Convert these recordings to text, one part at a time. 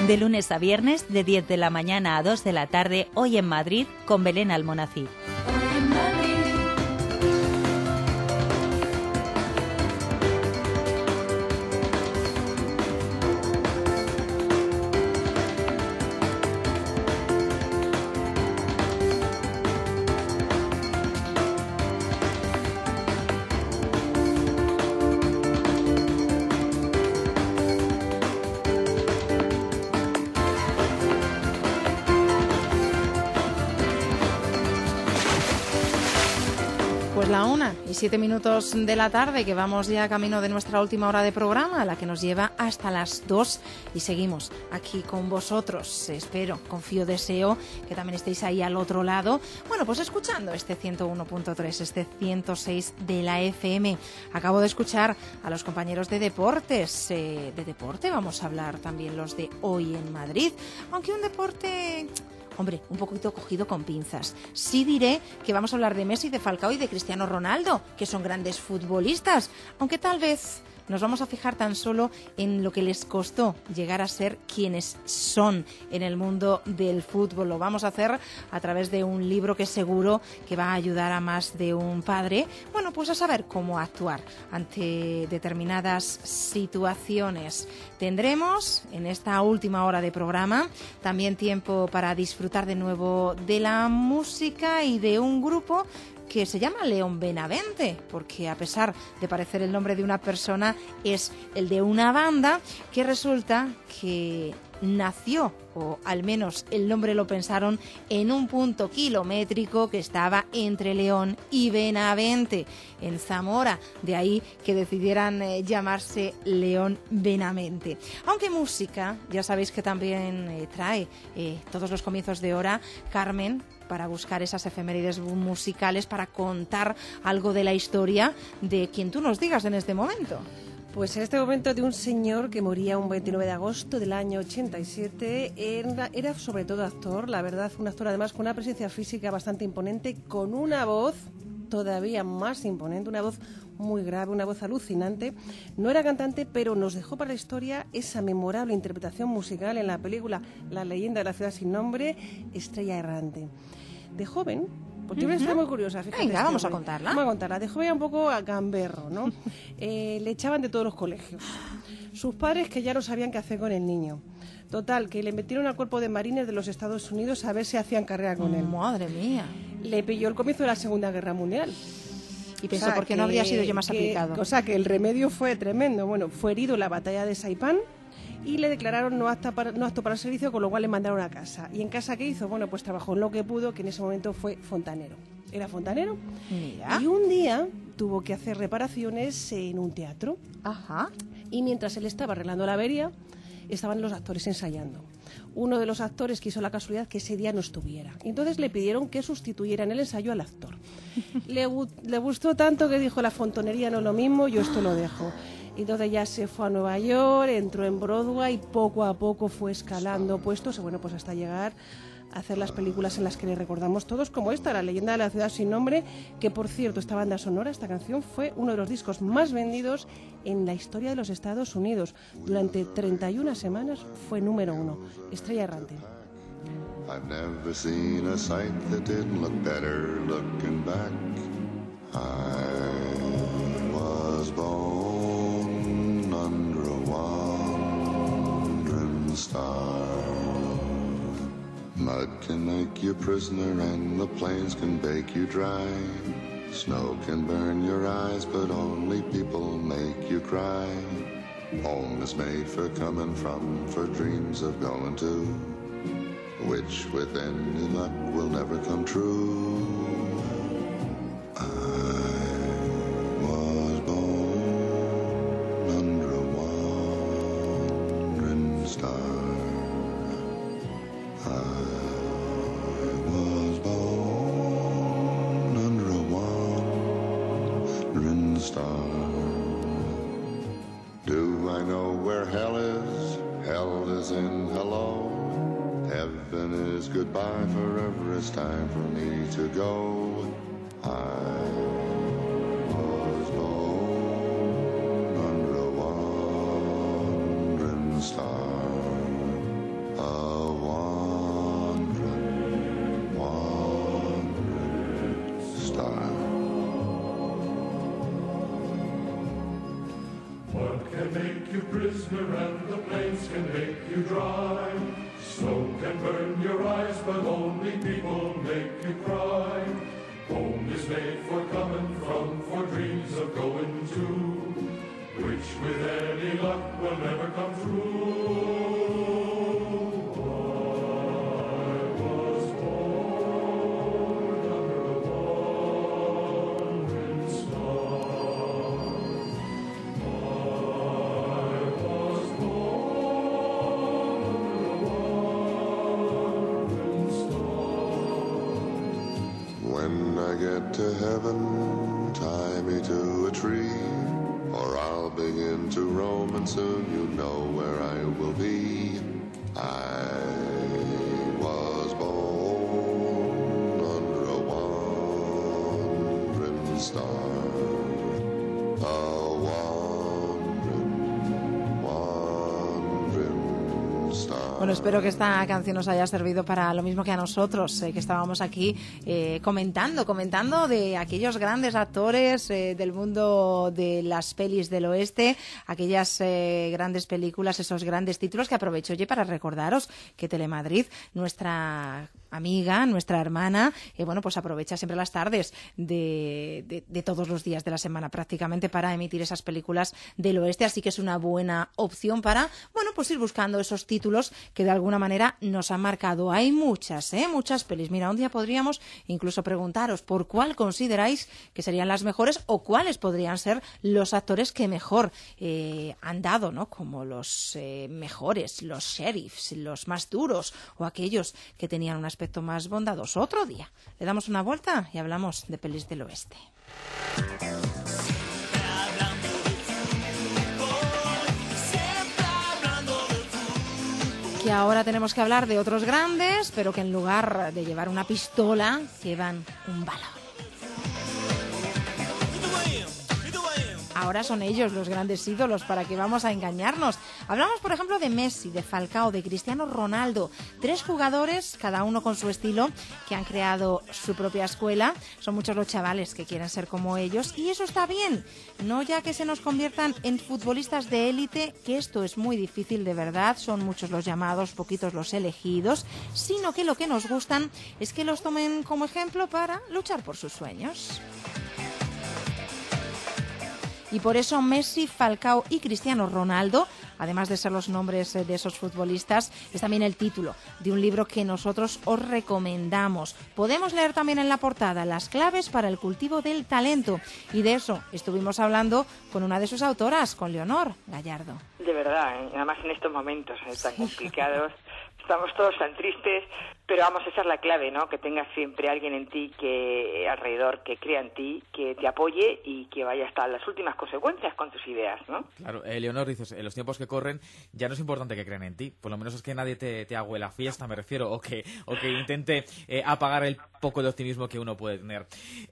De lunes a viernes, de 10 de la mañana a 2 de la tarde, hoy en Madrid, con Belén Almonacid. Pues la 1:07 de la tarde, que vamos ya camino de nuestra última hora de programa, la que nos lleva hasta las 2, y seguimos aquí con vosotros. Espero, confío, deseo que también estéis ahí al otro lado. Bueno, pues escuchando este 101.3, este 106 de la FM. Acabo de escuchar a los compañeros de deportes. De deporte vamos a hablar también los de Hoy en Madrid, aunque un deporte... Hombre, un poquito cogido con pinzas. Sí diré que vamos a hablar de Messi, de Falcao y de Cristiano Ronaldo, que son grandes futbolistas, aunque tal vez nos vamos a fijar tan solo en lo que les costó llegar a ser quienes son en el mundo del fútbol. Lo vamos a hacer a través de un libro que seguro que va a ayudar a más de un padre, bueno, pues a saber cómo actuar ante determinadas situaciones. Tendremos en esta última hora de programa también tiempo para disfrutar de nuevo de la música y de un grupo que se llama León Benavente, porque a pesar de parecer el nombre de una persona, es el de una banda que resulta que nació, o al menos el nombre lo pensaron, en un punto kilométrico que estaba entre León y Benavente, en Zamora. De ahí que decidieran llamarse León Benavente. Aunque música, ya sabéis que también trae todos los comienzos de hora Carmen, para buscar esas efemérides musicales, para contar algo de la historia de quien tú nos digas en este momento. Pues en este momento de un señor que moría un 29 de agosto del año 87, era sobre todo actor, la verdad, un actor además con una presencia física bastante imponente, con una voz todavía más imponente, una voz muy grave, una voz alucinante. No era cantante, pero nos dejó para la historia esa memorable interpretación musical en la película La leyenda de la ciudad sin nombre, Estrella errante. De joven, pues tiene una historia muy curiosa, fíjate. Venga, vamos a contarla. Vamos a contarla. De joven un poco a gamberro, ¿no? Le echaban de todos los colegios. Sus padres que ya no sabían qué hacer con el niño. Total, que le metieron al cuerpo de marines de los Estados Unidos a ver si hacían carrera con él. Madre mía. Le pilló el comienzo de la Segunda Guerra Mundial. Y pensó, ¿por qué no habría sido yo más aplicado? O sea, que el remedio fue tremendo. Bueno, fue herido en la batalla de Saipán y le declararon no apto para el servicio, con lo cual le mandaron a casa. ¿Y en casa qué hizo? Bueno, pues trabajó en lo que pudo, que en ese momento fue fontanero. Era fontanero. Mira. Y un día tuvo que hacer reparaciones en un teatro. Ajá. Y mientras él estaba arreglando la avería, estaban los actores ensayando. Uno de los actores quiso la casualidad que ese día no estuviera. Entonces le pidieron que sustituyera en el ensayo al actor. Le gustó tanto que dijo, la fontanería no es lo mismo, yo esto lo dejo. Entonces ya se fue a Nueva York, entró en Broadway y poco a poco fue escalando puestos, bueno, pues hasta llegar a hacer las películas en las que le recordamos todos, como esta, La leyenda de la ciudad sin nombre, que por cierto, esta banda sonora, esta canción, fue uno de los discos más vendidos en la historia de los Estados Unidos. Durante 31 semanas fue número 1. Estrella errante. I've never seen a sight that didn't look better looking back. I was born under a wandering star. Mud can make you prisoner and the plains can bake you dry. Snow can burn your eyes, but only people make you cry. Home is made for coming from, for dreams of going to, which with any luck will never come true. I was born under a wandering star. I was born under a wandering star. Do I know where hell is? Hell is in hello. Heaven is goodbye, forever it's time for me to go. I was born under a wandering star. Mud can make you prisoner and the plains can make you dry. Snow can burn your eyes, but only people make you cry. Home is made for coming from, for dreams of going to, which with any luck will never come true. Get to heaven, tie me to a tree, or I'll begin to roam, and soon you know where I will be. I was born under a wandering star, a wandering star. Bueno, espero que esta canción nos haya servido para lo mismo que a nosotros, que estábamos aquí comentando de aquellos grandes actores del mundo de las pelis del oeste, aquellas grandes películas, esos grandes títulos, que aprovecho para recordaros que Telemadrid, nuestra amiga, nuestra hermana, bueno, pues aprovecha siempre las tardes de todos los días de la semana prácticamente para emitir esas películas del oeste, así que es una buena opción para, bueno, pues ir buscando esos títulos que de alguna manera nos han marcado. Hay muchas pelis. Mira, un día podríamos incluso preguntaros por cuál consideráis que serían las mejores o cuáles podrían ser los actores que mejor han dado, ¿no? Como los mejores, los sheriffs, los más duros o aquellos que tenían un aspecto más bondadoso. Otro día le damos una vuelta y hablamos de pelis del oeste. Y ahora tenemos que hablar de otros grandes, pero que en lugar de llevar una pistola, llevan un balón. Ahora son ellos los grandes ídolos, ¿para qué vamos a engañarnos? Hablamos, por ejemplo, de Messi, de Falcao, de Cristiano Ronaldo. 3 jugadores, cada uno con su estilo, que han creado su propia escuela. Son muchos los chavales que quieren ser como ellos, y eso está bien. No ya que se nos conviertan en futbolistas de élite, que esto es muy difícil de verdad, son muchos los llamados, poquitos los elegidos, sino que lo que nos gustan es que los tomen como ejemplo para luchar por sus sueños. Y por eso Messi, Falcao y Cristiano Ronaldo, además de ser los nombres de esos futbolistas, es también el título de un libro que nosotros os recomendamos. Podemos leer también en la portada las claves para el cultivo del talento. Y de eso estuvimos hablando con una de sus autoras, con Leonor Gallardo. De verdad, además en estos momentos tan complicados, estamos todos tan tristes, pero vamos, esa es la clave, ¿no? Que tengas siempre alguien en ti, que alrededor, que crea en ti, que te apoye y que vaya hasta las últimas consecuencias con tus ideas, ¿no? Claro, Leonor, dices, en los tiempos que corren ya no es importante que crean en ti, por lo menos es que nadie te haga la fiesta, me refiero, o que intente apagar el poco de optimismo que uno puede tener.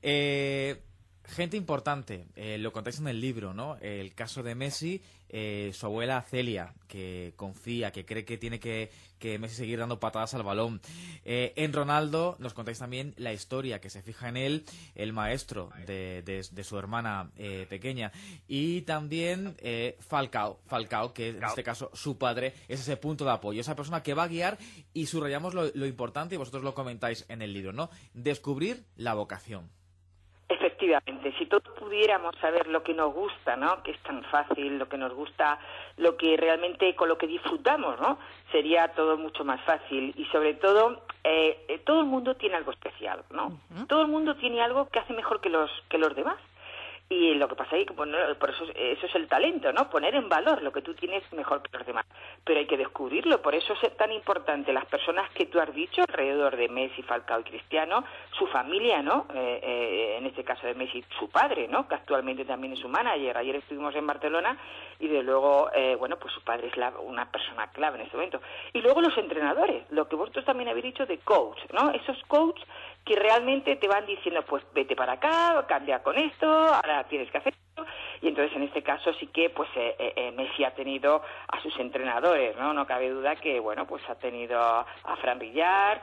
Gente importante, lo contáis en el libro, ¿no? El caso de Messi, su abuela Celia, que confía, que cree que tiene que Messi seguir dando patadas al balón. En Ronaldo nos contáis también la historia, que se fija en él, el maestro de su hermana pequeña. Y también Falcao, que en este caso su padre es ese punto de apoyo, esa persona que va a guiar, y subrayamos lo importante, y vosotros lo comentáis en el libro, ¿no? Descubrir la vocación. Efectivamente, si todos pudiéramos saber lo que nos gusta, ¿no? Que es tan fácil, lo que nos gusta, lo que realmente con lo que disfrutamos, ¿no? Sería todo mucho más fácil, y sobre todo todo el mundo tiene algo especial, ¿no? Uh-huh. Todo el mundo tiene algo que hace mejor que los demás. Y lo que pasa es que por eso es el talento, ¿no? Poner en valor lo que tú tienes mejor que los demás. Pero hay que descubrirlo, por eso es tan importante las personas que tú has dicho alrededor de Messi, Falcao y Cristiano, su familia, ¿no? En este caso de Messi, su padre, ¿no? Que actualmente también es su manager. Ayer estuvimos en Barcelona y de luego, bueno, pues su padre es una persona clave en este momento. Y luego los entrenadores, lo que vosotros también habéis dicho de coach, ¿no? Esos coach que realmente te van diciendo, pues vete para acá, cambia con esto, ahora tienes que hacer esto. Y entonces en este caso sí que pues Messi ha tenido a sus entrenadores, ¿no? No cabe duda que, bueno, pues ha tenido a Fran Villar,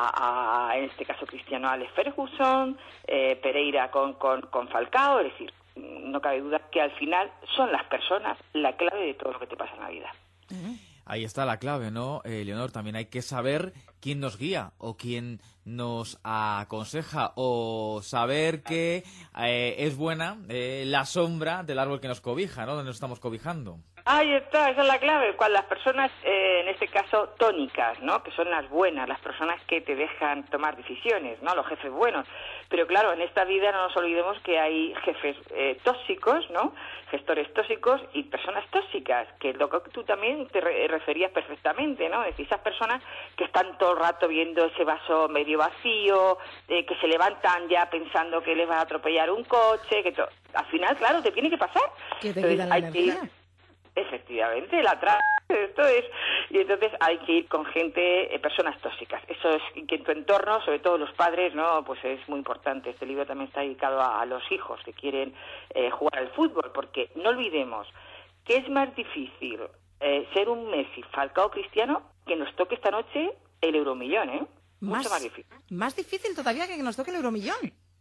en este caso Cristiano, Alex Ferguson, Pereira con Falcao, es decir, no cabe duda que al final son las personas la clave de todo lo que te pasa en la vida. Ahí está la clave, ¿no, Leonor? También hay que saber quién nos guía o quién nos aconseja, o saber que es buena la sombra del árbol que nos cobija, ¿no? Donde nos estamos cobijando. Ahí está, esa es la clave. Cuando las personas, en este caso, tónicas, ¿no? Que son las buenas, las personas que te dejan tomar decisiones, ¿no? Los jefes buenos. Pero claro, en esta vida no nos olvidemos que hay jefes tóxicos, ¿no? Gestores tóxicos y personas tóxicas, que es lo que tú también te referías perfectamente, ¿no? Es decir, esas personas que están todo el rato viendo ese vaso medio vacío, que se levantan ya pensando que les va a atropellar un coche, que al final, claro, te tiene que pasar. Que te quitan la energía. Efectivamente, esto es, y entonces hay que ir con gente, personas tóxicas. Eso es que en tu entorno, sobre todo los padres, no, pues es muy importante. Este libro también está dedicado a los hijos que quieren jugar al fútbol, porque no olvidemos que es más difícil ser un Messi, Falcao, Cristiano, que nos toque esta noche el Euromillón, ¿eh? Mucho más difícil. Más difícil todavía que nos toque el Euromillón.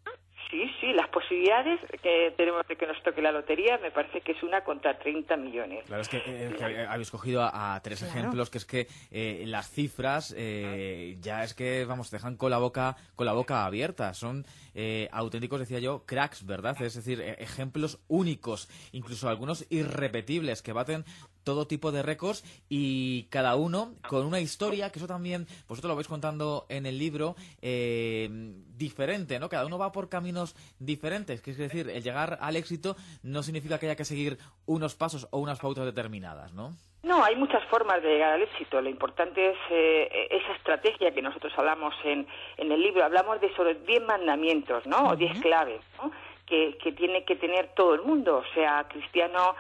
Sí, las posibilidades que tenemos de que nos toque la lotería me parece que es 1 contra 30 millones. Claro, es que habéis cogido a tres ejemplos, que es que las cifras ya es que, vamos, te dejan con la boca abierta. Son auténticos, decía yo, cracks, ¿verdad? Es decir, ejemplos únicos, incluso algunos irrepetibles, que baten todo tipo de récords, y cada uno con una historia, que eso también vosotros lo vais contando en el libro, diferente, ¿no? Cada uno va por caminos diferentes, que es decir, el llegar al éxito no significa que haya que seguir unos pasos o unas pautas determinadas, ¿no? No, hay muchas formas de llegar al éxito. Lo importante es esa estrategia que nosotros hablamos en el libro. Hablamos de sobre 10 mandamientos, ¿no? O 10 claves, ¿no? Que tiene que tener todo el mundo, sea cristiano,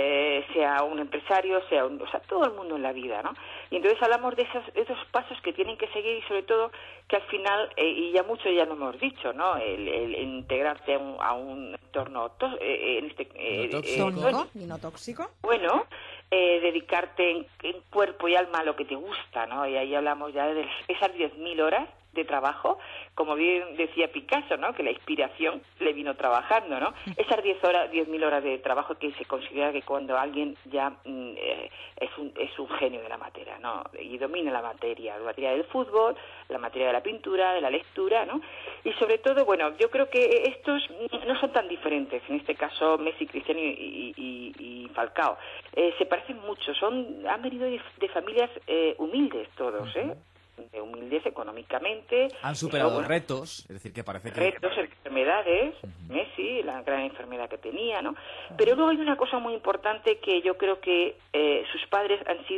sea un empresario, sea todo el mundo en la vida, ¿no? Y entonces hablamos de esos pasos que tienen que seguir, y sobre todo que al final, y ya mucho ya lo hemos dicho, ¿no? El integrarte a un entorno tónico y no tóxico. Bueno, dedicarte en cuerpo y alma a lo que te gusta, ¿no? Y ahí hablamos ya de esas 10.000 horas de trabajo, como bien decía Picasso, ¿no? Que la inspiración le vino trabajando, ¿no? Esas 10.000 horas de trabajo que se considera que cuando alguien ya es un genio de la materia, ¿no? Y domina la materia del fútbol, la materia de la pintura, de la lectura, ¿no? Y sobre todo, bueno, yo creo que estos no son tan diferentes, en este caso Messi, Cristiano y Falcao. Se parecen mucho, han venido de familias humildes todos, humildes económicamente. Han superado retos, es decir, que parece que... Retos, enfermedades, Messi, la gran enfermedad que tenía, ¿no? Pero luego hay una cosa muy importante que yo creo que sus padres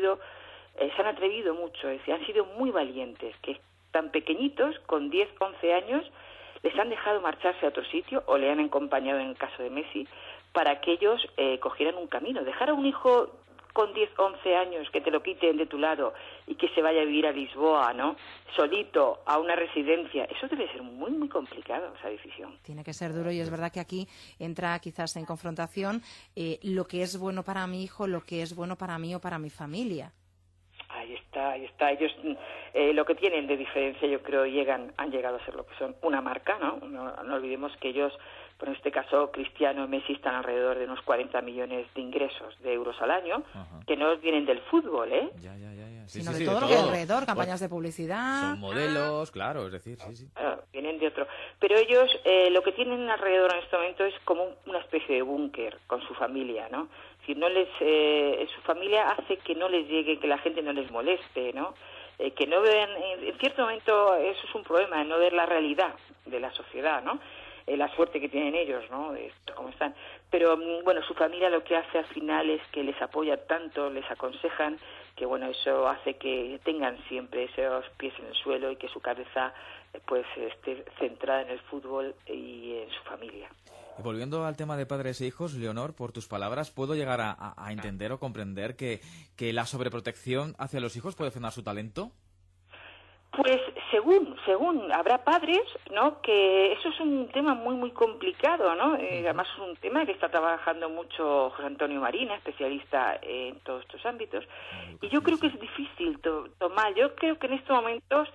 se han atrevido mucho, es decir, han sido muy valientes, que tan pequeñitos, con 10, 11 años, les han dejado marcharse a otro sitio, o le han acompañado en el caso de Messi, para que ellos cogieran un camino. Dejar a un hijo con 10, 11 años, que te lo quiten de tu lado y que se vaya a vivir a Lisboa, ¿no? Solito, a una residencia. Eso debe ser muy, muy complicado, esa decisión. Tiene que ser duro, y es verdad que aquí entra quizás en confrontación lo que es bueno para mi hijo, lo que es bueno para mí o para mi familia. Ahí está. Ellos lo que tienen de diferencia, yo creo, han llegado a ser lo que son, una marca, ¿no? No olvidemos que ellos, por en este caso, Cristiano y Messi, están alrededor de unos 40 millones de ingresos de euros al año, que no vienen del fútbol, Ya. Sino de todo lo que hay alrededor, campañas de publicidad. Son modelos, claro, es decir, vienen de otro. Pero ellos lo que tienen alrededor en este momento es como una especie de búnker con su familia, ¿no? Si no su familia hace que no les llegue, que la gente no les moleste, ¿no? Que no vean, en cierto momento eso es un problema, no ver la realidad de la sociedad, ¿no? La suerte que tienen ellos, ¿no? De esto, cómo están. Pero, bueno, su familia lo que hace al final es que les apoya tanto, les aconsejan, que, bueno, eso hace que tengan siempre esos pies en el suelo y que su cabeza, pues, esté centrada en el fútbol y en su familia. Y volviendo al tema de padres e hijos, Leonor, por tus palabras, ¿puedo llegar a entender o comprender que la sobreprotección hacia los hijos puede frenar su talento? Pues según habrá padres, ¿no? Que eso es un tema muy muy complicado, ¿no? Además es un tema que está trabajando mucho José Antonio Marina, especialista en todos estos ámbitos. Y yo creo que es difícil tomar. Yo creo que en estos momentos,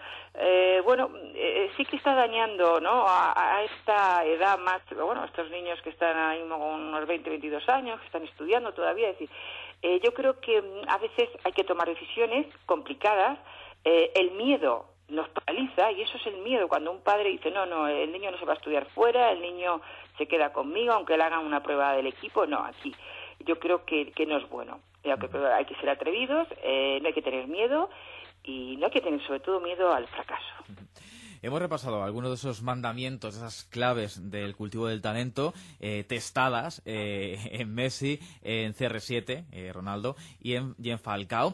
sí que está dañando, ¿no? A esta edad más, bueno, a estos niños que están ahí con unos 20, 22 años, que están estudiando todavía. Es decir, yo creo que a veces hay que tomar decisiones complicadas. El miedo nos paraliza, y eso es el miedo cuando un padre dice no, el niño no se va a estudiar fuera, el niño se queda conmigo aunque le hagan una prueba del equipo. No, aquí yo creo que no es bueno. Hay que ser atrevidos, no hay que tener miedo, y no hay que tener sobre todo miedo al fracaso. Hemos repasado algunos de esos mandamientos, esas claves del cultivo del talento, testadas en Messi, en CR7, Ronaldo, y en Falcao.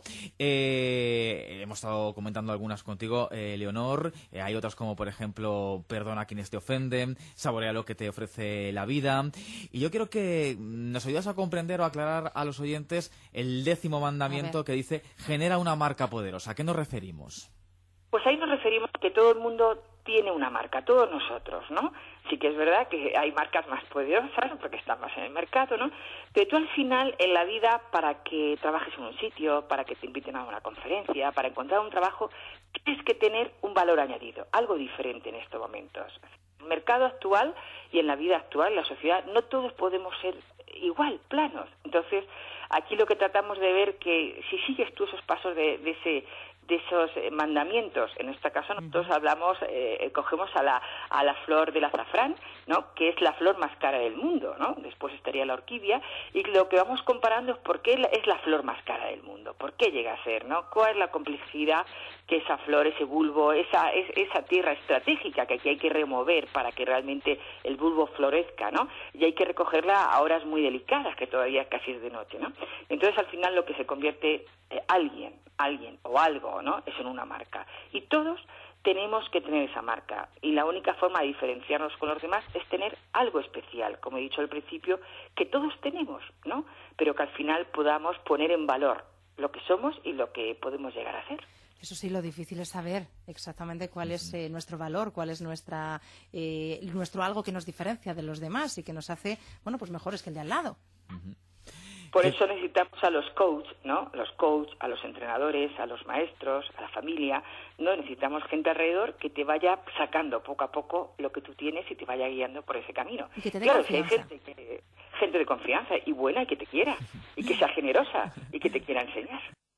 Hemos estado comentando algunas contigo, Leonor. Hay otras como, por ejemplo, perdona a quienes te ofenden, saborea lo que te ofrece la vida. Y yo quiero que nos ayudas a comprender o aclarar a los oyentes el 10º mandamiento que dice, genera una marca poderosa. ¿A qué nos referimos? Pues ahí nos referimos a que todo el mundo tiene una marca, todos nosotros, ¿no? Sí que es verdad que hay marcas más poderosas porque están más en el mercado, ¿no? Pero tú al final en la vida, para que trabajes en un sitio, para que te inviten a una conferencia, para encontrar un trabajo, tienes que tener un valor añadido, algo diferente en estos momentos. En el mercado actual y en la vida actual, en la sociedad, no todos podemos ser igual, planos. Entonces, aquí lo que tratamos de ver que si sigues tú esos pasos de esos mandamientos, en este caso nosotros hablamos, cogemos a la flor del azafrán, ¿no? Que es la flor más cara del mundo, ¿no? Después estaría la orquídea, y lo que vamos comparando es por qué es la flor más cara del mundo, por qué llega a ser, ¿no? ¿Cuál es la complejidad que esa flor, ese bulbo, esa tierra estratégica que aquí hay que remover para que realmente el bulbo florezca, ¿no? Y hay que recogerla a horas muy delicadas, que todavía casi es de noche, ¿no? Entonces al final lo que se convierte alguien o algo, ¿no? Es en una marca. Y todos tenemos que tener esa marca. Y la única forma de diferenciarnos con los demás es tener algo especial, como he dicho al principio, que todos tenemos, ¿no? Pero que al final podamos poner en valor lo que somos y lo que podemos llegar a hacer. Eso sí, lo difícil es saber exactamente cuál es nuestro valor, cuál es nuestro algo que nos diferencia de los demás y que nos hace, bueno, pues mejores que el de al lado. Por eso necesitamos a los coaches, ¿no? Los coaches, a los entrenadores, a los maestros, a la familia. No necesitamos gente alrededor que te vaya sacando poco a poco lo que tú tienes y te vaya guiando por ese camino. Y que te dé claro, confianza. Si hay gente de confianza y buena y que te quiera y que sea generosa y que te quiera enseñar.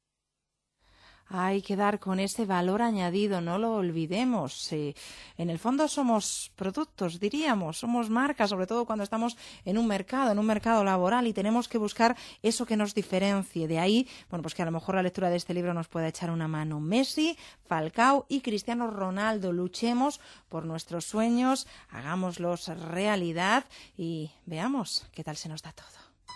Hay que dar con ese valor añadido, no lo olvidemos. En el fondo somos productos, diríamos, somos marcas, sobre todo cuando estamos en un mercado laboral, y tenemos que buscar eso que nos diferencie. De ahí, bueno, pues que a lo mejor la lectura de este libro nos pueda echar una mano. Messi, Falcao y Cristiano Ronaldo. Luchemos por nuestros sueños, hagámoslos realidad y veamos qué tal se nos da todo.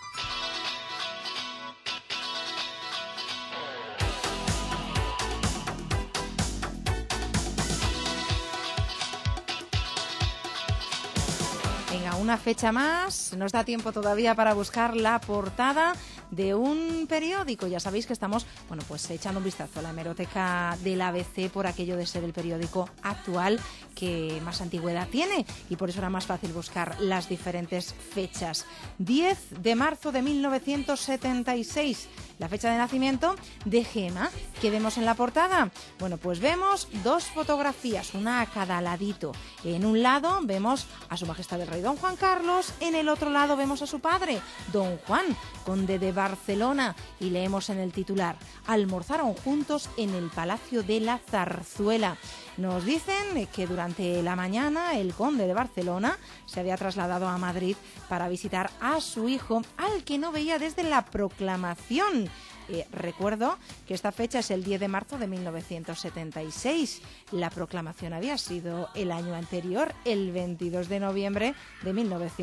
Venga, una fecha más. Nos da tiempo todavía para buscar la portada de un periódico. Ya sabéis que estamos, bueno, pues echando un vistazo a la hemeroteca del ABC por aquello de ser el periódico actual que más antigüedad tiene, y por eso era más fácil buscar las diferentes fechas. 10 de marzo de 1976, la fecha de nacimiento de Gema. ¿Qué vemos en la portada? Bueno, pues vemos dos fotografías, una a cada ladito. En un lado vemos a su majestad el rey don Juan Carlos, en el otro lado vemos a su padre, don Juan, conde de Barcelona, y leemos en el titular: almorzaron juntos en el Palacio de la Zarzuela. Nos dicen que durante la mañana el conde de Barcelona se había trasladado a Madrid para visitar a su hijo, al que no veía desde la proclamación. Recuerdo que esta fecha es el 10 de marzo de 1976. La proclamación había sido el año anterior, el 22 de noviembre de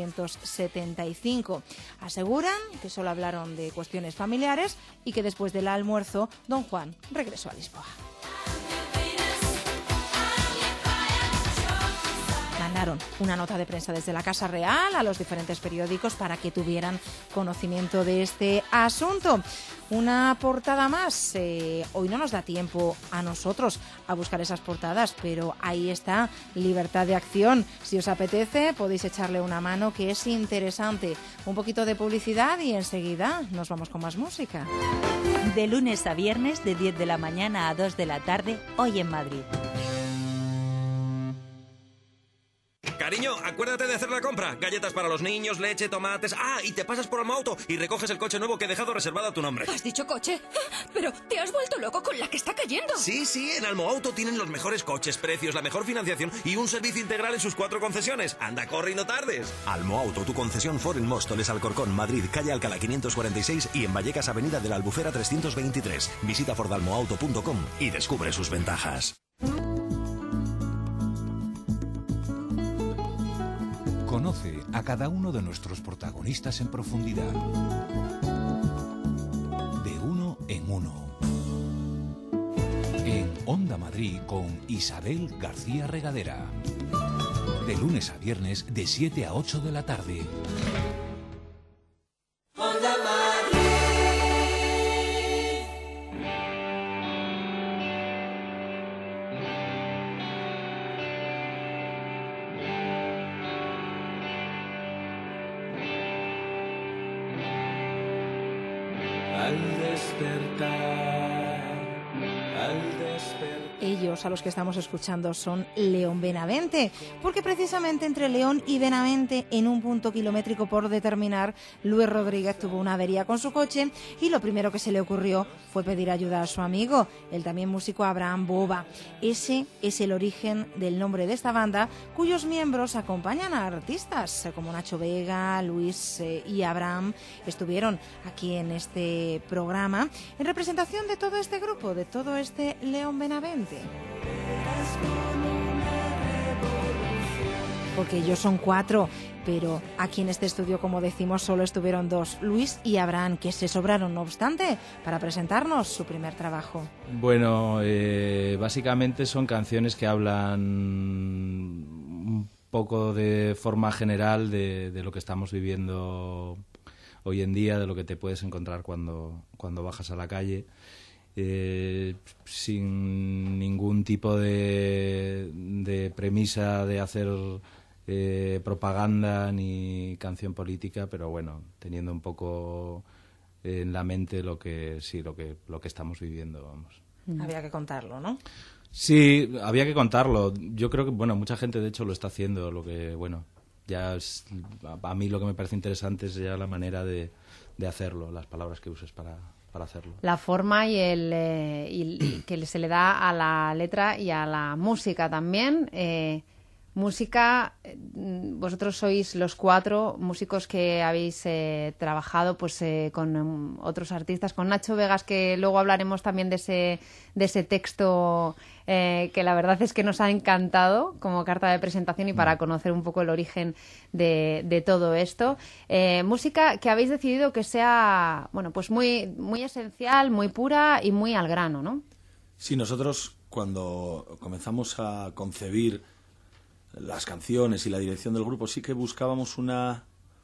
1975. Aseguran que solo hablaron de cuestiones familiares y que después del almuerzo don Juan regresó a Lisboa. mandaron una nota de prensa desde la Casa Real a los diferentes periódicos para que tuvieran conocimiento de este asunto. Una portada más. Hoy no nos da tiempo a nosotros a buscar esas portadas, pero ahí está, Libertad de Acción. Si os apetece, podéis echarle una mano, que es interesante. Un poquito de publicidad y enseguida nos vamos con más música. De lunes a viernes, de 10 de la mañana a 2 de la tarde, hoy en Madrid. Cariño, acuérdate de hacer la compra. Galletas para los niños, leche, tomates... Ah, y te pasas por Almo Auto y recoges el coche nuevo que he dejado reservado a tu nombre. ¿Has dicho coche? Pero te has vuelto loco con la que está cayendo. Sí, en Almo Auto tienen los mejores coches, precios, la mejor financiación y un servicio integral en sus 4 concesiones. Anda, corre y no tardes. Almo Auto, tu concesión Ford en Móstoles, Alcorcón, Madrid, calle Alcalá 546 y en Vallecas, avenida de la Albufera 323. Visita fordalmoauto.com y descubre sus ventajas. Conoce a cada uno de nuestros protagonistas en profundidad. De uno en uno. En Onda Madrid con Isabel García Regadera. De lunes a viernes de 7 a 8 de la tarde. Onda Madrid. Ellos a los que estamos escuchando son León Benavente, porque precisamente entre León y Benavente, en un punto kilométrico por determinar, Luis Rodríguez tuvo una avería con su coche y lo primero que se le ocurrió fue pedir ayuda a su amigo, el también músico Abraham Boba. Ese es el origen del nombre de esta banda, cuyos miembros acompañan a artistas como Nacho Vega, Luis y Abraham. Estuvieron aquí en este programa en representación de todo este grupo, de todo este León Benavente. Porque ellos son 4, pero aquí en este estudio, como decimos, solo estuvieron 2, Luis y Abraham, que se sobraron, no obstante, para presentarnos su primer trabajo. Bueno, básicamente son canciones que hablan un poco de forma general de lo que estamos viviendo hoy en día, de lo que te puedes encontrar cuando bajas a la calle. Sin ningún tipo de premisa de hacer propaganda ni canción política, pero bueno, teniendo un poco en la mente lo que estamos viviendo, vamos. Había que contarlo, ¿no? Sí, había que contarlo. Yo creo que, bueno, mucha gente de hecho lo está haciendo, lo que, bueno, ya es, a mí lo que me parece interesante es ya la manera de hacerlo, las palabras que uses para hacerlo. La forma y el que se le da a la letra y a la música también. Música, vosotros sois los 4 músicos que habéis trabajado pues con otros artistas, con Nacho Vegas, que luego hablaremos también de ese texto que la verdad es que nos ha encantado como carta de presentación y para conocer un poco el origen de todo esto. Música que habéis decidido que sea, bueno, pues muy, muy esencial, muy pura y muy al grano, ¿no? Sí, nosotros cuando comenzamos a concebir las canciones y la dirección del grupo sí que buscábamos un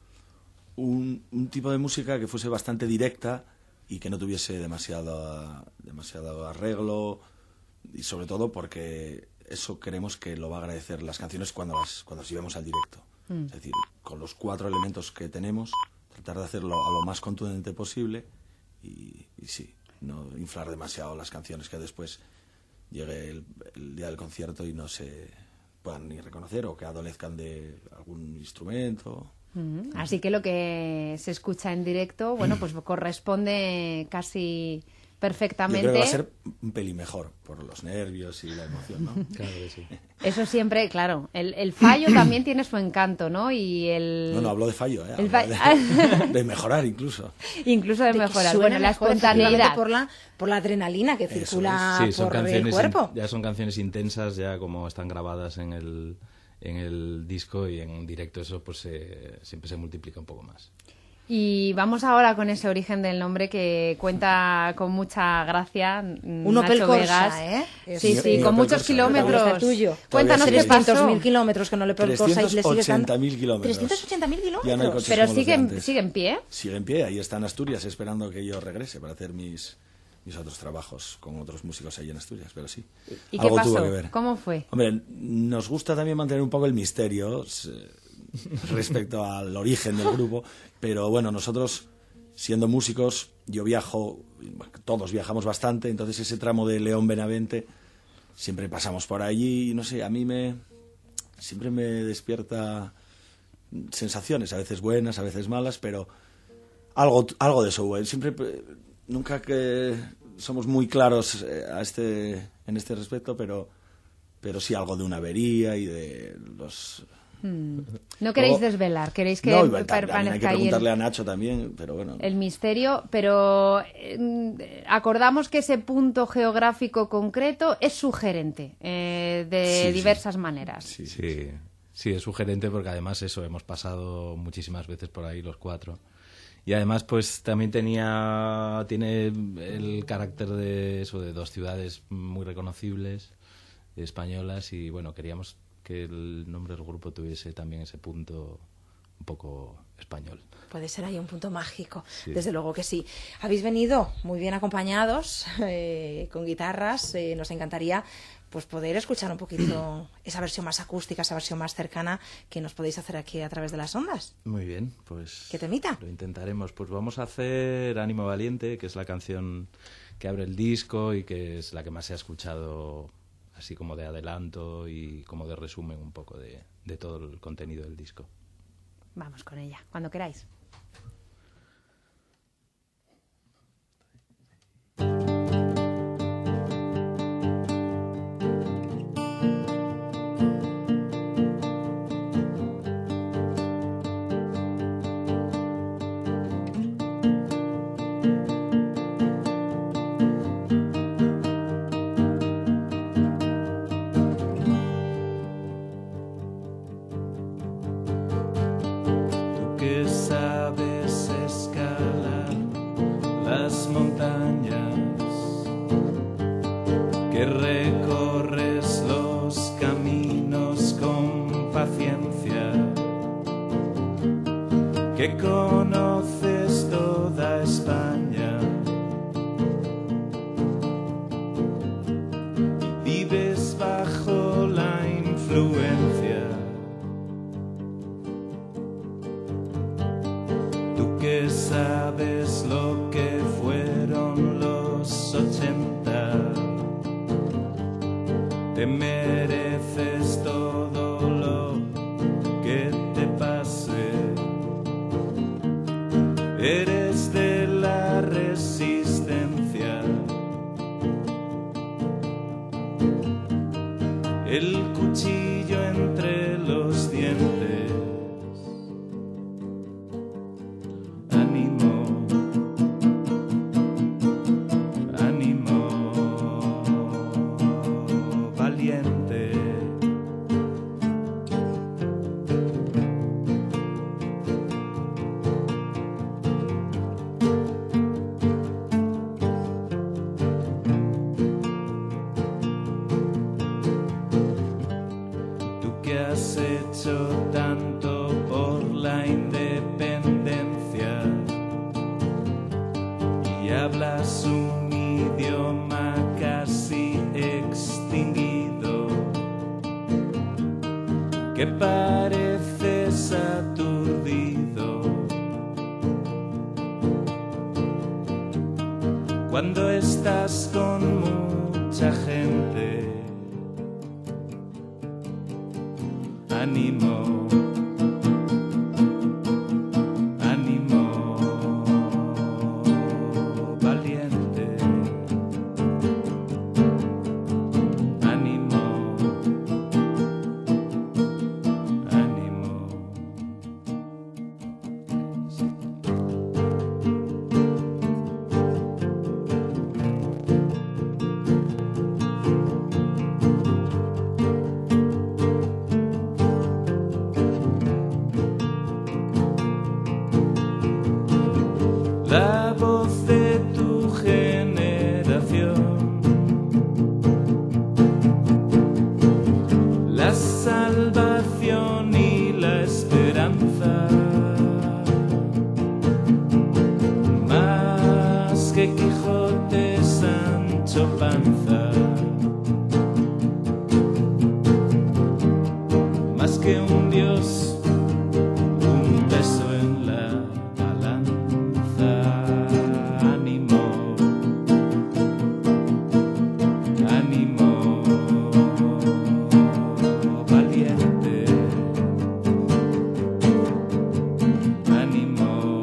tipo de música que fuese bastante directa y que no tuviese demasiado arreglo, y sobre todo porque eso creemos que lo va a agradecer las canciones cuando las llevemos al directo. Es decir, con los 4 elementos que tenemos, tratar de hacerlo a lo más contundente posible y sí, no inflar demasiado las canciones, que después llegue el día del concierto y no se puedan ni reconocer o que adolezcan de algún instrumento. Así que lo que se escucha en directo, bueno, pues corresponde casi perfectamente. Yo creo que va a ser un pelín mejor por los nervios y la emoción, ¿no? Claro que sí. Eso siempre, claro. El fallo también tiene su encanto, ¿no? Y No hablo de fallo, de mejorar incluso. Incluso de mejorar. Bueno, la espontaneidad. Por la adrenalina que circula por el cuerpo. Ya son canciones intensas, ya como están grabadas en el disco, y en directo eso pues siempre se multiplica un poco más. Y vamos ahora con ese origen del nombre que cuenta con mucha gracia Un Nacho Opel Corsa, Vegas. ¿eh? Sí, sí, con muchos kilómetros. Tuyo. Cuéntanos qué pasó. 300.000 kilómetros con el Opel Corsa y le sigues dando... 380.000 kilómetros. 380.000 Ya no hay kilómetros. coches Pero como los de antes. sigue en pie. Sigue en pie, ahí está en Asturias esperando que yo regrese para hacer mis otros trabajos con otros músicos ahí en Asturias, pero sí. ¿Y qué Algo tuvo pasó? que ver. ¿Cómo fue? Hombre, nos gusta también mantener un poco el misterio respecto al origen del grupo, pero bueno, nosotros, siendo músicos, yo viajo, todos viajamos bastante, entonces ese tramo de León-Benavente siempre pasamos por allí y no sé, a mí siempre me despierta sensaciones, a veces buenas, a veces malas, pero algo de eso hubo. Siempre, nunca que somos muy claros en este respecto, pero sí algo de una avería y de los... No queréis desvelar, queréis que hay que permanezca ahí preguntarle a Nacho también, pero bueno. el misterio, pero acordamos que ese punto geográfico concreto es sugerente de diversas maneras. Sí, es sugerente porque además hemos pasado muchísimas veces por ahí los cuatro. Y además pues también tiene el carácter de dos ciudades muy reconocibles, españolas, y bueno, queríamos que el nombre del grupo tuviese también ese punto un poco español. Puede ser ahí un punto mágico, Sí. desde luego que sí. Habéis venido muy bien acompañados, con guitarras. Nos encantaría pues poder escuchar un poquito esa versión más acústica, esa versión más cercana que nos podéis hacer aquí a través de las ondas. Muy bien, pues... ¿Qué temita? Lo intentaremos. Pues vamos a hacer Ánimo Valiente, que es la canción que abre el disco y que es la que más se ha escuchado, así como de adelanto y como de resumen un poco de todo el contenido del disco. Vamos con ella, cuando queráis. Que sabes escalar las montañas, que recorres los caminos con paciencia, que conoces toda España, vives bajo la influencia. Que sabes lo que fueron los 80, te mereces todo lo que te pase, eres de la resistencia, el cuchillo entre los dientes. Que has hecho tanto por la independencia y hablas un idioma casi extinguido, que pareces aturdido cuando estás con mucha gente. Ánimo, ánimo, valiente, ánimo, ánimo. la voz de tu generación, la salvación y la esperanza, más que Quijote, Sancho Panza, más que un dios, un beso en la balanza. Ánimo, ánimo, valiente, ánimo.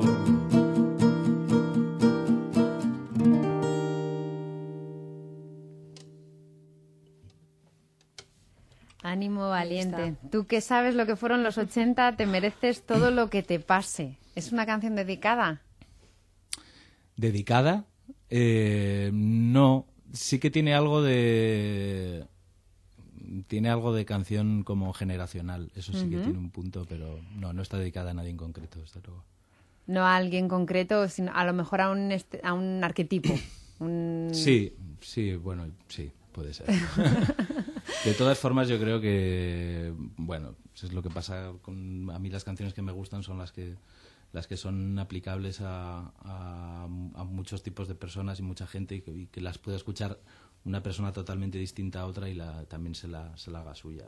Ánimo valiente. Tú que sabes lo que fueron los 80, te mereces todo lo que te pase. ¿Es una canción dedicada? ¿Dedicada? No. Sí que tiene algo de... Tiene algo de canción como generacional. Eso sí que tiene un punto, pero no está dedicada a nadie en concreto, desde luego. No a alguien concreto, sino a lo mejor a un arquetipo. Sí, bueno, sí, puede ser. De todas formas, yo creo que, bueno, eso es lo que pasa con... A mí las canciones que me gustan son las que son aplicables a muchos tipos de personas y mucha gente y que las puede escuchar una persona totalmente distinta a otra y también se la haga suya.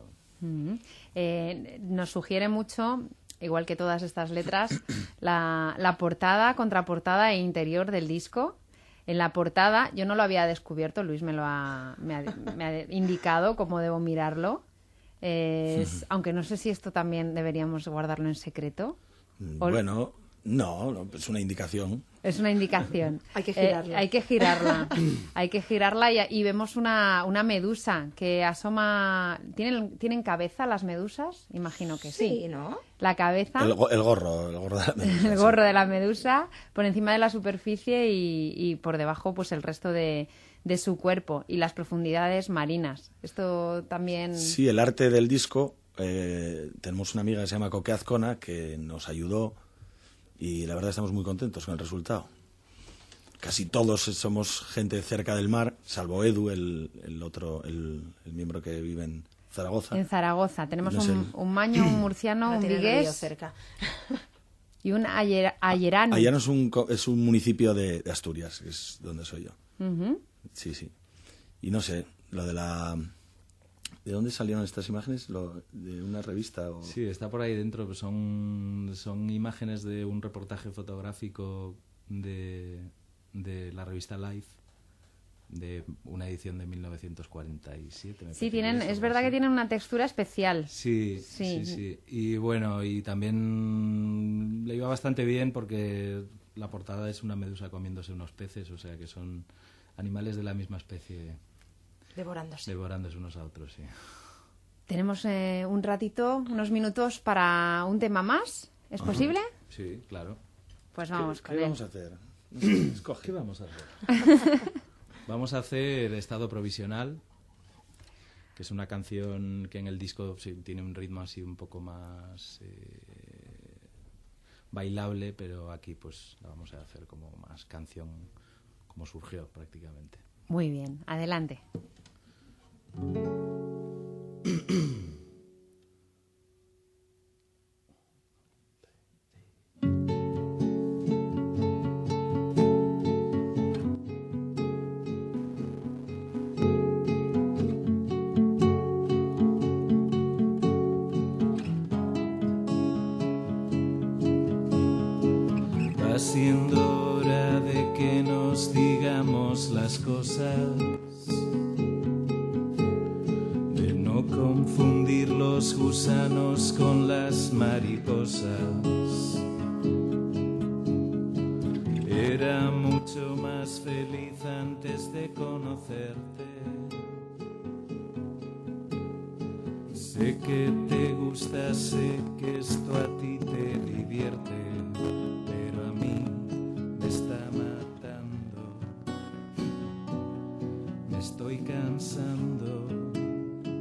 Nos sugiere mucho, igual que todas estas letras, la portada, contraportada e interior del disco. En la portada, yo no lo había descubierto, Luis me ha indicado cómo debo mirarlo. Aunque no sé si esto también deberíamos guardarlo en secreto. Bueno, no, es una indicación. Es una indicación. Hay que girarla. Hay que girarla y vemos una medusa que asoma... ¿Tienen cabeza las medusas? Imagino que sí. Sí, ¿no? La cabeza... El gorro de la medusa. El gorro de la medusa por encima de la superficie y por debajo pues el resto de su cuerpo y las profundidades marinas. Esto también... Sí, el arte del disco... tenemos una amiga que se llama Coque Azcona que nos ayudó y la verdad estamos muy contentos con el resultado. Casi todos somos gente cerca del mar, salvo Edu, el miembro que vive en Zaragoza. En Zaragoza tenemos un maño, un murciano, un vigués cerca. Y un ayerano. Ayerano es un municipio de Asturias, que es donde soy yo. Sí. Y no sé, lo de la... ¿De dónde salieron estas imágenes? ¿De una revista? O... Sí, está por ahí dentro. Son imágenes de un reportaje fotográfico de la revista Life, de una edición de 1947. Sí, es verdad que tienen una textura especial. Sí. Y bueno, y también le iba bastante bien porque la portada es una medusa comiéndose unos peces, o sea que son animales de la misma especie. Devorándose unos a otros, sí. Tenemos un ratito, unos minutos para un tema más. ¿Es posible? Sí, claro. Pues vamos con él. ¿Qué vamos a hacer? ¿Qué vamos a hacer? Vamos a hacer Estado Provisional, que es una canción que en el disco tiene un ritmo así un poco más bailable, pero aquí pues la vamos a hacer como más canción, como surgió prácticamente. Muy bien, adelante. Va siendo hora de que nos digamos las cosas, de no confundir los gusanos con las mariposas. Era mucho más feliz antes de conocerte. Sé que te gusta, sé que esto a ti te divierte, pero a mí me está matando, me estoy cansando.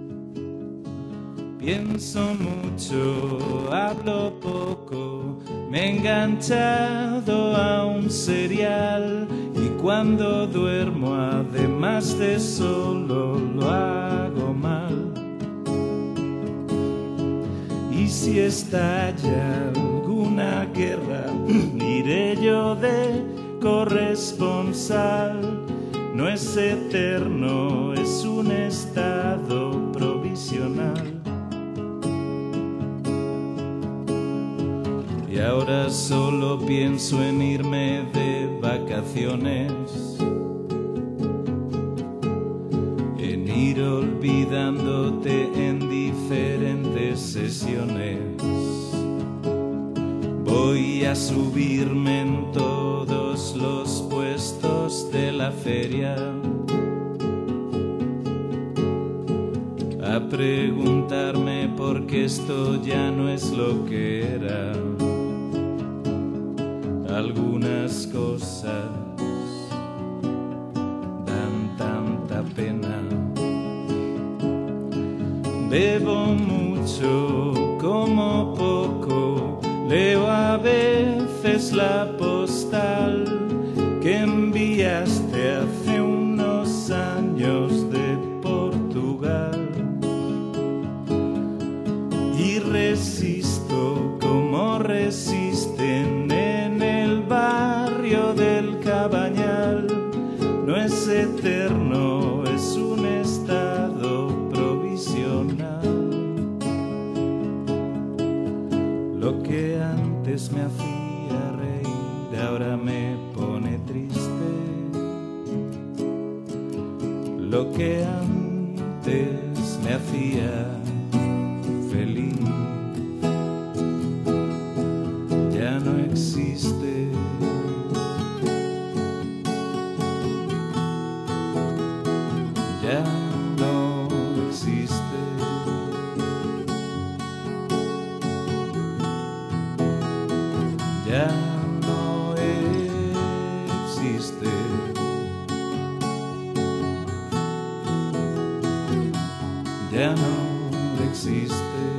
Pienso mucho, hablo poco, Me he enganchado a un serial y cuando duermo, además de solo, lo hago mal. Y si estalla alguna guerra, iré yo de corresponsal. No es eterno, es un estado provisional. Y ahora solo pienso en irme de vacaciones, en ir olvidándote en diferentes sesiones. Voy a subirme en todos los puestos de la feria, a preguntarme por qué esto ya no es lo que era. Algunas cosas dan tanta pena. Bebo mucho, como poco, leo a veces la postal que enviaste hace unos años de Portugal. Y resisto como resisten en el barrio del Cabañal. No es eterno, es un estado provisional. Lo que antes me hacía reír ahora me pone triste. Lo que antes me hacía feliz ya no existe. Ya no existe. Ya no existe. Ya no existe.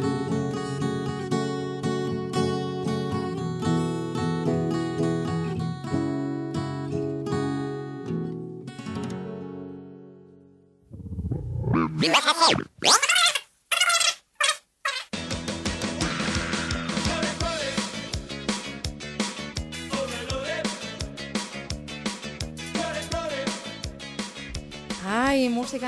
Ay, música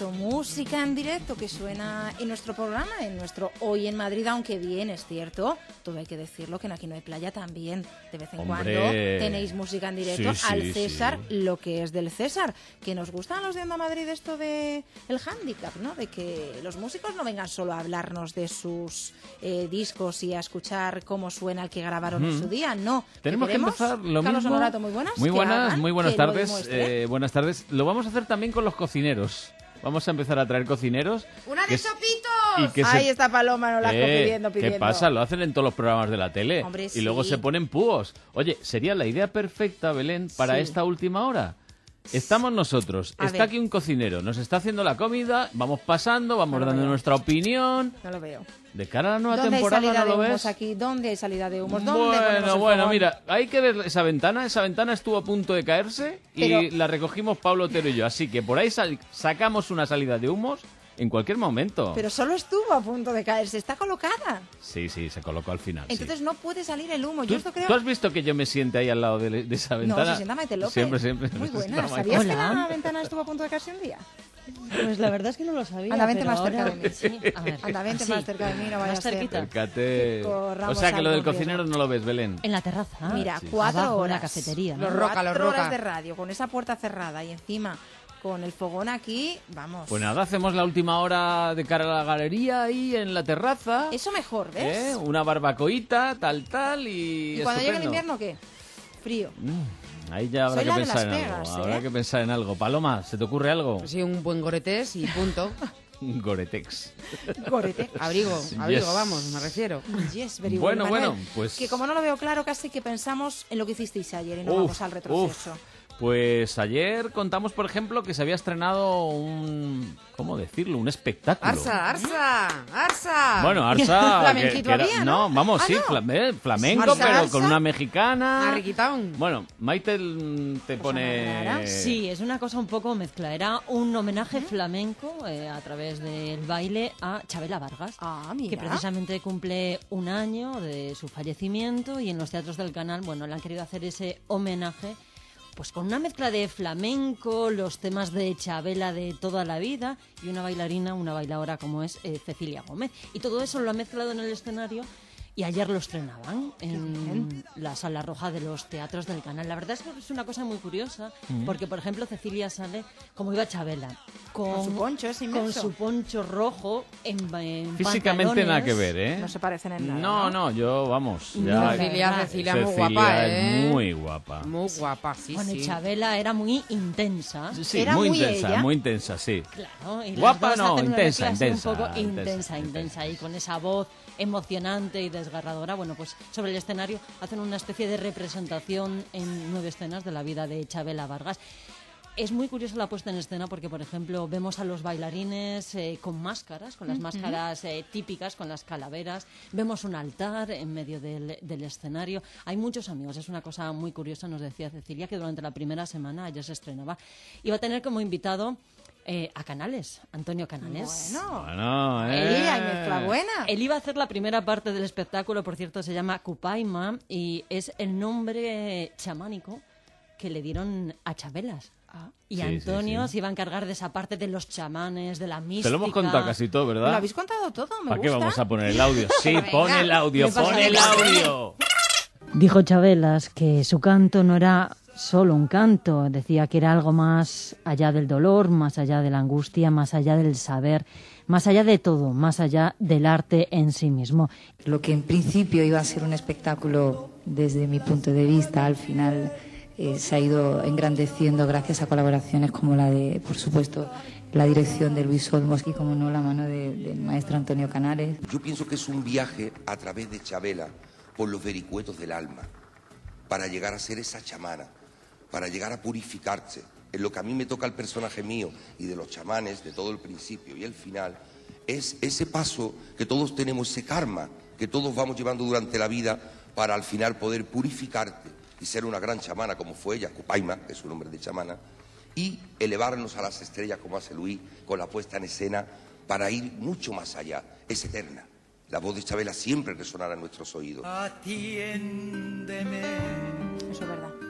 en directo que suena en nuestro programa, en nuestro Hoy en Madrid, aunque bien, es cierto, todo hay que decirlo, que en Aquí no hay playa también, de vez en cuando tenéis música en directo, Sí, al sí, César, sí. lo que es del César, que nos gustan los de Onda Madrid esto de el hándicap, ¿no? De que los músicos no vengan solo a hablarnos de sus discos y a escuchar cómo suena el que grabaron en su día, no. Tenemos que empezar lo Carlos mismo. Honorato, muy buenas. Muy que buenas, hagan, muy buenas que lo tardes. demuestren. Buenas tardes. Lo vamos a hacer también con los cocineros. Vamos a empezar a traer cocineros. ¡Una que de es- sopitos! y que Ahí se- está Paloma, no la está pidiendo. ¿Qué pasa? Lo hacen en todos los programas de la tele. Hombre, y sí. luego se ponen púos. Oye, sería la idea perfecta, Belén, para Sí. esta última hora. Estamos nosotros, A está ver. aquí un cocinero, nos está haciendo la comida, vamos pasando, vamos No lo dando veo. nuestra opinión. No lo veo. De cara a la nueva ¿Dónde hay temporada, salida ¿no de lo humos ves? aquí? ¿Dónde hay salida de humos? ¿Dónde ponemos el Bueno, fogón? mira, hay que ver esa ventana estuvo a punto de caerse y Pero- la recogimos Pablo Otero y yo, así que por ahí sacamos una salida de humos en cualquier momento. Pero solo estuvo a punto de caerse, está colocada. Sí, se colocó al final. sí. Entonces no puede salir el humo. ¿Tú, Yo esto creo... tú has visto que yo me siente ahí al lado de esa ventana? No, se sienta Maite López. Siempre. Muy buena. Está ¿Sabías que Hola. la ventana estuvo a punto de caerse un día? Pues la verdad es que no lo sabía. Anda, vente pero más cerca ahora- de mí. Sí, a ver. Anda, vente Sí. más cerca de mí, no vaya Más a ser. cerquita. Acércate. Corramos O sea que lo del algún cocinero no lo ves, Belén. En la terraza. Mira, Sí. 4 Abajo, en horas. la cafetería, ¿no? Los Los roca, roca, los los roca. horas de radio, con esa puerta cerrada y encima con el fogón aquí, vamos. Pues nada, hacemos la última hora de cara a la galería ahí en la terraza. Eso mejor, ¿ves? Una barbacoita, tal, y ¿Y cuando llegue el estupendo. invierno qué? Frío. Ahí ya habrá Soy que la de pensar en Las algo. Vegas, Habrá ¿eh? que pensar en algo. Paloma, ¿se te ocurre algo? Sí, un buen goretés y punto. Goretex. Goretex. Abrigo, Yes. vamos, me refiero. Yes, very Bueno, well, Manuel. bueno, pues- Que como no lo veo claro, casi que pensamos en lo que hicisteis ayer y no vamos al retroceso. Pues ayer contamos, por ejemplo, que se había estrenado ¿cómo decirlo? Un espectáculo. ¡Arsa! Bueno, Arsa... Flamenquito había, ¿no? Vamos, sí, no. flamenco, Arsa, pero Arsa. con una mexicana. Arriquitón. Bueno, Maite te pone... Sí, es una cosa un poco mezcla. Era un homenaje flamenco a través del baile a Chabela Vargas, que precisamente cumple un año de su fallecimiento, y en los teatros del Canal, bueno, le han querido hacer ese homenaje pues con una mezcla de flamenco, los temas de Chabela de toda la vida y una bailadora como es Cecilia Gómez. Y todo eso lo han mezclado en el escenario y ayer lo estrenaban en la Sala Roja de los teatros del Canal. La verdad es que es una cosa muy curiosa, porque, por ejemplo, Cecilia sale como iba Chabela, con su poncho, es inmenso. con su poncho rojo en Físicamente pantalones. nada que ver, ¿eh? No se parecen en nada. No, yo, vamos... No, Cecilia muy guapa, es muy guapa. Muy guapa, sí, Bueno, sí. Chabela era muy intensa. Sí, era muy ella. intensa, sí. Claro, y Guapa las dos no, hacen una intensa, mezcla así intensa, un poco intensa, y con esa voz emocionante y desgarradora. Bueno, pues sobre el escenario hacen una especie de representación en 9 escenas de la vida de Chabela Vargas. Es muy curiosa la puesta en escena porque, por ejemplo, vemos a los bailarines con máscaras, con las máscaras típicas, con las calaveras. Vemos un altar en medio del escenario. Hay muchos amigos. Es una cosa muy curiosa, nos decía Cecilia, que durante la primera semana ayer se estrenaba. Iba a tener como invitado a Canales, Antonio Canales. Bueno, hay mezcla buena. Él iba a hacer la primera parte del espectáculo, por cierto, se llama Cupaima, y es el nombre chamánico que le dieron a Chabelas. Y Sí, Antonio sí. se iba a encargar de esa parte de los chamanes, de la mística. Te lo hemos contado casi todo, ¿verdad? Lo habéis contado todo, me ¿Para qué gusta. vamos a poner el audio? Sí, Venga. pon el audio, ¿Qué pasa? pon el audio. Dijo Chabelas que su canto no era solo un canto, decía que era algo más allá del dolor, más allá de la angustia, más allá del saber, más allá de todo, más allá del arte en sí mismo. Lo que en principio iba a ser un espectáculo, desde mi punto de vista, al final se ha ido engrandeciendo gracias a colaboraciones como la de, por supuesto, la dirección de Luis Olmos y, como no, la mano del maestro Antonio Canales. Yo pienso que es un viaje a través de Chabela por los vericuetos del alma, para llegar a ser esa chamana, para llegar a purificarse. En lo que a mí me toca el personaje mío y de los chamanes, de todo el principio y el final, es ese paso que todos tenemos, ese karma que todos vamos llevando durante la vida para al final poder purificarte y ser una gran chamana como fue ella, Cupaima, que es su nombre de chamana, y elevarnos a las estrellas como hace Luis con la puesta en escena para ir mucho más allá. Es eterna. La voz de Chabela siempre resonará en nuestros oídos. Atiéndeme. Eso es verdad.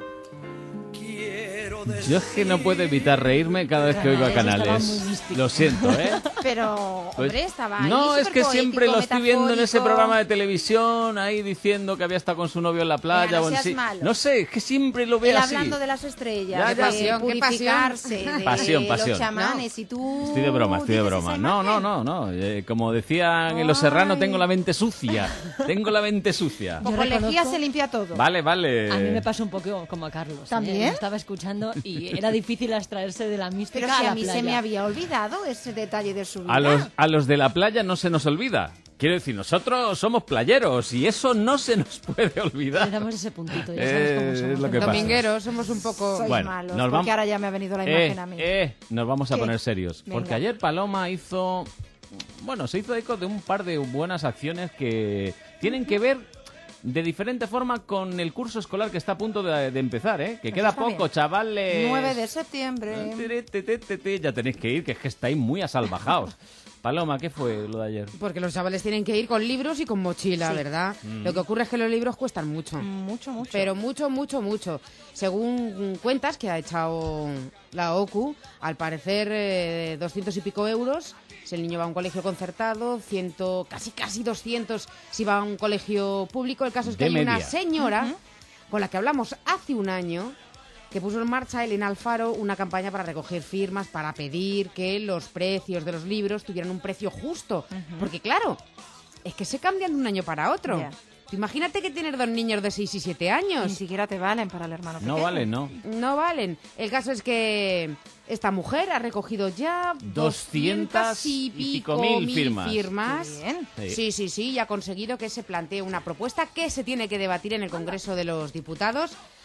Yo es que no puedo evitar reírme cada vez que oigo a Canales. Lo siento, ¿eh? Pero, Pues, hombre, estaba ahí no, es que superpoético, siempre lo estoy viendo en ese metafórico. programa de televisión, ahí diciendo que había estado con su novio en la playa. Venga, no o en seas sí. malo. No sé, es que siempre lo veo Él así. hablando de las estrellas, Ya, de ya. Pasión, qué purificarse, de Pasión. los chamanes, y tú... Estoy de broma, estoy de dices broma. esa No, imagen. no. Como decían en Los Serranos, tengo la mente sucia. Tengo la mente sucia. Pues con lejía se limpia todo. Vale. A mí me pasó un poco como a Carlos. ¿También? Me estaba escuchando y era difícil abstraerse de la mística. Pero si a a mí la se me playa. había olvidado ese detalle de su vida. A los de la playa no se nos olvida. Quiero decir, nosotros somos playeros y eso no se nos puede olvidar. Le damos ese puntito, ya sabes cómo somos. Es lo que pasa. Domingueros, somos un poco... Sois Bueno, malos, nos porque vamos- ahora ya me ha venido la imagen a mí. Nos vamos a ¿Qué? poner serios. Venga. Porque ayer Paloma hizo... Bueno, se hizo eco de un par de buenas acciones que tienen que ver de diferente forma con el curso escolar que está a punto de empezar, ¿eh? Que Eso queda está poco, bien. chavales. 9 de septiembre. Ya tenéis que ir, que es que estáis muy asalvajados. Paloma, ¿qué fue lo de ayer? Porque los chavales tienen que ir con libros y con mochila, Sí. ¿verdad? Mm. Lo que ocurre es que los libros cuestan mucho. Mucho. Pero mucho. Según cuentas que ha echado la OCU, al parecer 200 y pico euros si el niño va a un colegio concertado, casi 200 si va a un colegio público. El caso es que De hay una media. señora con la que hablamos hace un año que puso en marcha, Elena Alfaro, una campaña para recoger firmas, para pedir que los precios de los libros tuvieran un precio justo. Porque claro, es que se cambian de un año para otro. Ya. Tú imagínate que tienes 2 niños de 6 y 7 años. Ni siquiera te valen para el hermano No pequeño. vale, ¿no? No valen. El caso es que esta mujer ha recogido ya 200 y pico mil firmas. Qué bien. Sí. Sí, y ha conseguido que se plantee una propuesta que se tiene que debatir en el Congreso de los Diputados.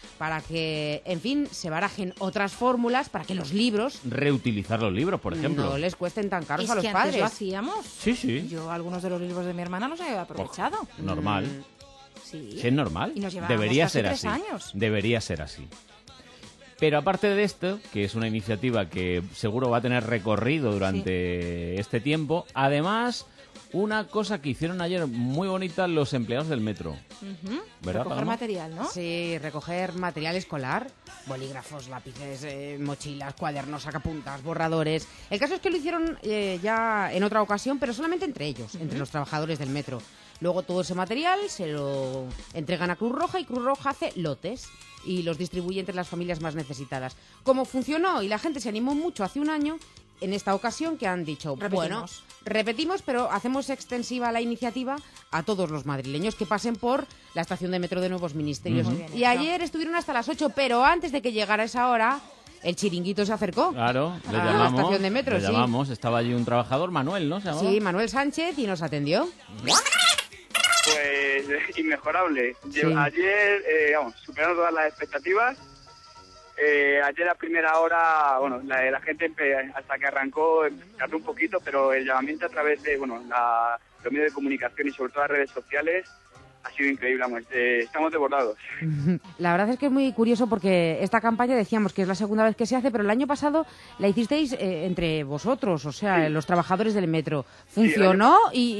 para que, en fin, se barajen otras fórmulas para que los libros... Reutilizar los libros, por ejemplo. No les cuesten tan caros a los antes padres. Lo hacíamos. Sí, sí. Yo algunos de los libros de mi hermana los he aprovechado. Normal. Sí. ¿Sí es normal? Y nos llevábamos Debería casi ser 3 así. años. Debería ser así. Pero aparte de esto, que es una iniciativa que seguro va a tener recorrido durante este tiempo, además, una cosa que hicieron ayer muy bonita los empleados del metro. ¿Verdad, Recoger Paloma? material, ¿no? Sí, recoger material escolar, bolígrafos, lápices, mochilas, cuadernos, sacapuntas, borradores. El caso es que lo hicieron ya en otra ocasión, pero solamente entre ellos, entre los trabajadores del metro. Luego todo ese material se lo entregan a Cruz Roja y Cruz Roja hace lotes y los distribuye entre las familias más necesitadas. Como funcionó y la gente se animó mucho hace un año, en esta ocasión que han dicho, bueno, repetimos, pero hacemos extensiva la iniciativa a todos los madrileños que pasen por la estación de metro de Nuevos Ministerios. Muy bien Y ayer estuvieron hasta las 8, pero antes de que llegara esa hora, el chiringuito se acercó. Claro, le a llamamos. la estación de metro, le sí. llamamos. Estaba allí un trabajador, Manuel, ¿no? ¿Se llamaba? Sí, Manuel Sánchez, y nos atendió. Pues inmejorable. Sí. Ayer, superando todas las expectativas. Ayer a primera hora, la gente hasta que arrancó, tardó un poquito, pero el llamamiento a través de, los medios de comunicación y sobre todo las redes sociales ha sido increíble. Estamos desbordados. La verdad es que es muy curioso porque esta campaña decíamos que es la segunda vez que se hace, pero el año pasado la hicisteis entre vosotros, o sea, los trabajadores del metro. Funcionó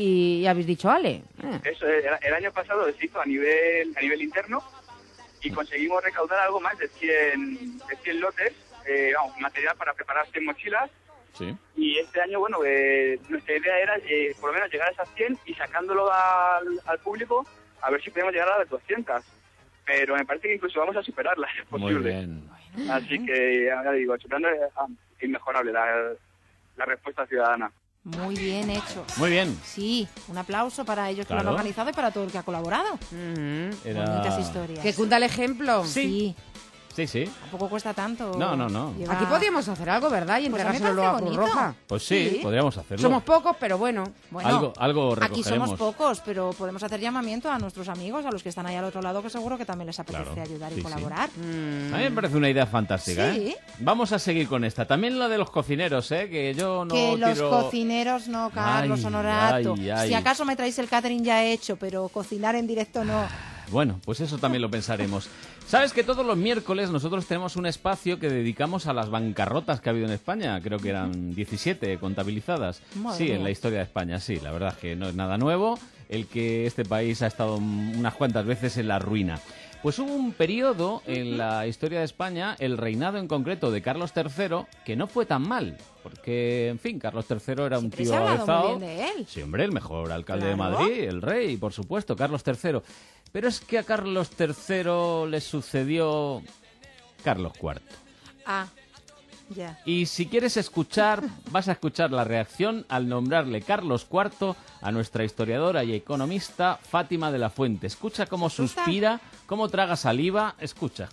y habéis dicho, ale. Eso, el año pasado se hizo a nivel interno y conseguimos recaudar algo más de 100 lotes, material para preparar 100 mochilas. Sí. Y este año, nuestra idea era por lo menos llegar a esas 100 y sacándolo al público a ver si podemos llegar a las 200. Pero me parece que incluso vamos a superarlas, si es posible. Muy bien. Así que, ahora digo, superando inmejorable la respuesta ciudadana. Muy bien hecho. Muy bien. Sí, un aplauso para ellos que lo Claro. han organizado y para todo el que ha colaborado. Era- Bonitas historias. Que cunda el ejemplo. Sí. Sí, sí. Tampoco cuesta tanto. No. Lleva- Aquí podríamos hacer algo, ¿verdad? Y Pues a mí me entregárselo luego a parece Cruz bonito. Roja. Pues sí, podríamos hacerlo. Somos pocos, pero bueno. Algo Aquí recogeremos. somos pocos, pero podemos hacer llamamiento a nuestros amigos, a los que están ahí al otro lado, que seguro que también les apetece Claro, ayudar sí, y sí. colaborar. A mí me parece una idea fantástica, Sí. ¿eh? Vamos a seguir con esta. También la de los cocineros, ¿eh? Que yo no Que los quiero... cocineros no, Carlos Ay, Honorato. ay. Si acaso me traéis el catering ya hecho, pero cocinar en directo no. Bueno, pues eso también lo pensaremos. ¿Sabes que todos los miércoles nosotros tenemos un espacio que dedicamos a las bancarrotas que ha habido en España? Creo que eran 17 contabilizadas. Madre Sí, mía. en la historia de España, sí. La verdad es que no es nada nuevo el que este país ha estado unas cuantas veces en la ruina. Pues hubo un periodo en la historia de España, el reinado en concreto de Carlos III, que no fue tan mal. Porque, en fin, Carlos III era un Siempre tío se ha hablado avezado. muy bien de él. Sí, hombre, el mejor alcalde de Claro. Madrid, el rey, por supuesto, Carlos III. Pero es que a Carlos III le sucedió Carlos IV. Ah, ya. Y si quieres escuchar, vas a escuchar la reacción al nombrarle Carlos IV a nuestra historiadora y economista Fátima de la Fuente. Escucha cómo suspira, cómo traga saliva. Escucha.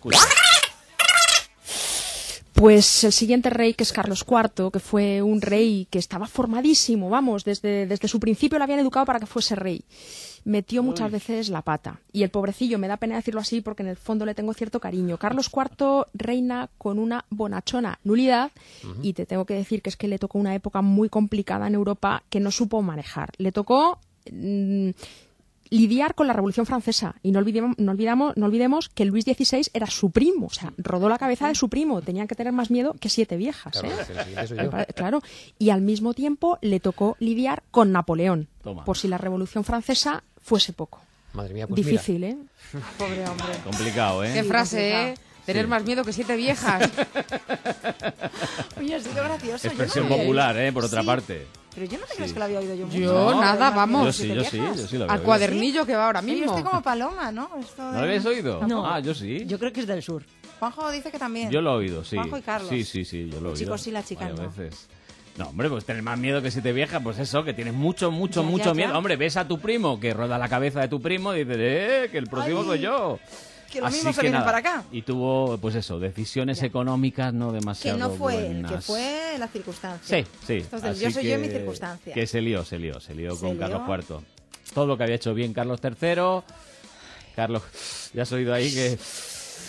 Pues el siguiente rey, que es Carlos IV, que fue un rey que estaba formadísimo, vamos, desde su principio lo habían educado para que fuese rey. Metió muchas veces la pata. Y el pobrecillo, me da pena decirlo así porque en el fondo le tengo cierto cariño. Carlos IV reina con una bonachona nulidad y te tengo que decir que es que le tocó una época muy complicada en Europa que no supo manejar. Le tocó lidiar con la Revolución Francesa y no olvidemos que Luis XVI era su primo, o sea, rodó la cabeza de su primo, tenían que tener más miedo que 7 viejas. Claro, ¿eh? el siguiente soy yo. Claro, y al mismo tiempo le tocó lidiar con Napoleón, Toma. por si la Revolución Francesa fuese poco. Madre mía, pues Difícil, mira. ¿eh? Pobre hombre. Complicado, ¿eh? Qué frase, ¿eh? Tener más miedo que 7 viejas. Oye, ha sido gracioso. Expresión yo no había- popular, ¿eh? Por otra Sí, parte. Pero yo no te crees que lo había oído yo mucho. Yo ¿no? nada, Más vamos. bien Yo siete sí, viejas. yo sí lo había Al oído. cuadernillo que va ahora Yo mismo. estoy como Paloma, ¿no? Esto ¿No lo habéis oído? No. Ah, yo sí. Yo creo que es del sur. Juanjo dice que también. Yo lo he oído, sí. Juanjo y Carlos. Sí, yo lo he oído. Chicos sí, la chica varias no. veces. No, hombre, pues tener más miedo que 7 viejas, pues eso, que tienes mucho Ya, ya. miedo. Hombre, ves a tu primo que roda la cabeza de tu primo y dices, que el próximo Ay, soy yo. que lo Así mismo se que vienen nada. para acá. Y tuvo, pues eso, decisiones económicas no Que demasiado no fue él, buenas. que fue la circunstancia. Sí. Esto es del Así yo soy yo y mi que- circunstancia. Que se lió con Se Carlos lió. IV. Todo lo que había hecho bien Carlos III. Carlos, ya has oído ahí que...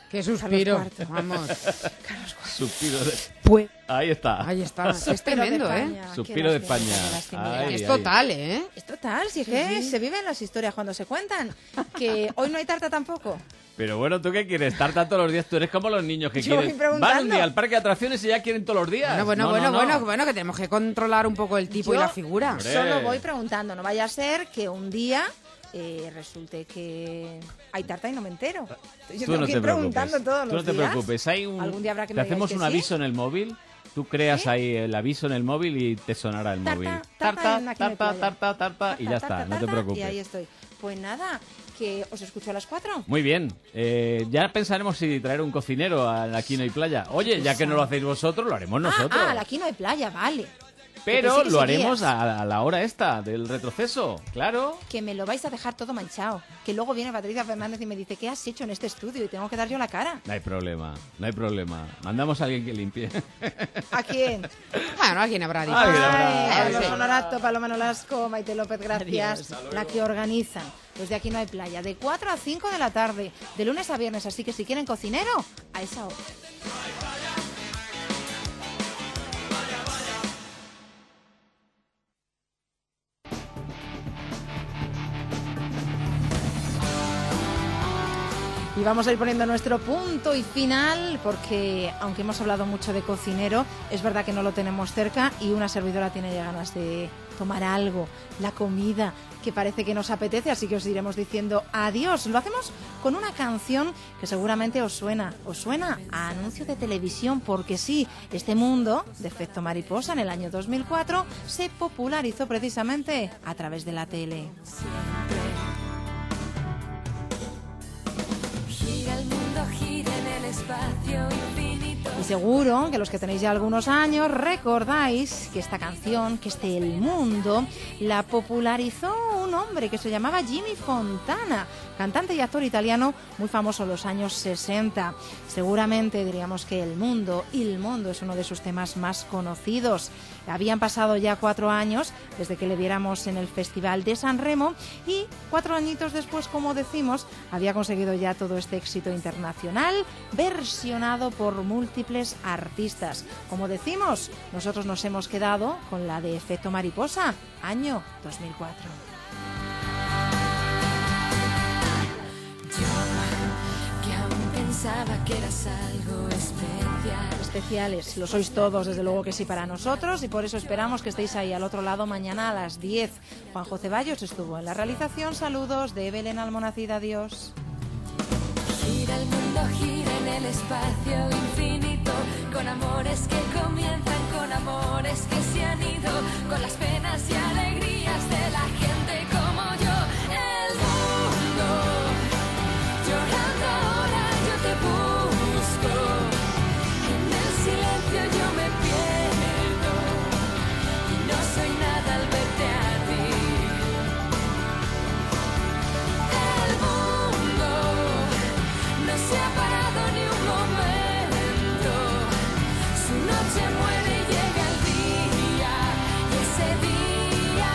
Qué suspiro. Vamos. Suspiro de... Pues... Ahí está. Ahí está. Es tremendo, ¿eh? Suspiro de España. Es total, ¿eh? Es total, si es que se viven las historias cuando se cuentan. Que hoy no hay tarta tampoco. Pero bueno, ¿tú qué quieres? ¿Tarta todos los días? Tú eres como los niños que Yo quieren... Van un día al parque de atracciones y ya quieren todos los días. Bueno, que tenemos que controlar un poco el tipo y la figura. Hombre. Solo voy preguntando, no vaya a ser que un día resulte que hay tarta y no me entero. Yo Tú tengo no que te ir preguntando todos los Tú no te días. preocupes. Algún día habrá que te me hacemos digáis un que aviso en el móvil. Tú creas ahí el aviso en el móvil y te sonará el móvil. Tarta, Tarta, y ya está, no te preocupes. Y ahí estoy. Pues nada, que os escucho a las 4. Muy bien, ya pensaremos si traer un cocinero a la Aquí no hay playa. Oye, ya que no lo hacéis vosotros, lo haremos nosotros. Aquí no hay playa, vale. Pero lo haremos a la hora esta del retroceso, claro. Que me lo vais a dejar todo manchado. Que luego viene Patricia Fernández y me dice, ¿qué has hecho en este estudio? Y tengo que dar yo la cara. No hay problema. Mandamos a alguien que limpie. ¿A quién? Bueno, alguien habrá dicho. Carlos Honorato, Paloma Nolasco, Maite López, gracias. La que organizan. Pues de Aquí no hay playa, de 4 a 5 de la tarde, de lunes a viernes. Así que si quieren cocinero, a esa hora. Y vamos a ir poniendo nuestro punto y final, porque aunque hemos hablado mucho de cocinero, es verdad que no lo tenemos cerca y una servidora tiene ya ganas de tomar algo, la comida, que parece que nos apetece, así que os iremos diciendo adiós. Lo hacemos con una canción que seguramente os suena a anuncio de televisión, porque sí, este mundo de Efecto Mariposa en el año 2004 se popularizó precisamente a través de la tele. El mundo gira en el espacio infinito. Y seguro que los que tenéis ya algunos años recordáis que esta canción, que El Mundo, la popularizó un hombre que se llamaba Jimmy Fontana, cantante y actor italiano muy famoso en los años 60. Seguramente diríamos que Il Mondo es uno de sus temas más conocidos. Habían pasado ya 4 años desde que le viéramos en el Festival de San Remo y 4 añitos después, como decimos, había conseguido ya todo este éxito internacional, versionado por múltiples artistas. Como decimos, nosotros nos hemos quedado con la de Efecto Mariposa, año 2004. Yo, que aún pensaba que eras algo especial. Especiales, lo sois todos, desde luego que sí, para nosotros, y por eso esperamos que estéis ahí al otro lado mañana a las 10. Juanjo Ceballos estuvo en la realización. Saludos de Belén Almonacid, adiós. Gira el mundo, gira en el espacio infinito, con amores que comienzan, con amores que se han ido, con las penas y alegrías de la gente como yo. El mundo llorando ahora, yo te busco. En el silencio yo me pierdo y no soy nada al verte a ti. El mundo no se ha parado ni un momento, su noche muere y llega el día, y ese día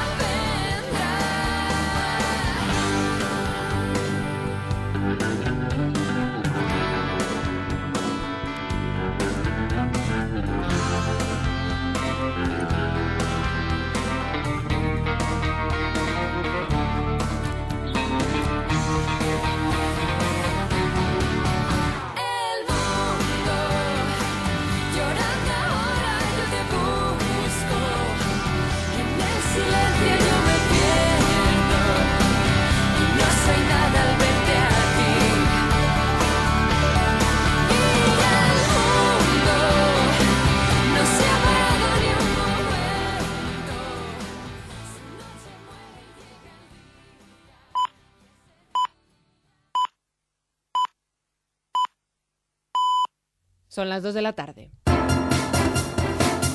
Son las 2 de la tarde.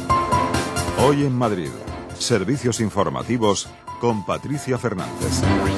Hoy en Madrid, servicios informativos con Patricia Fernández.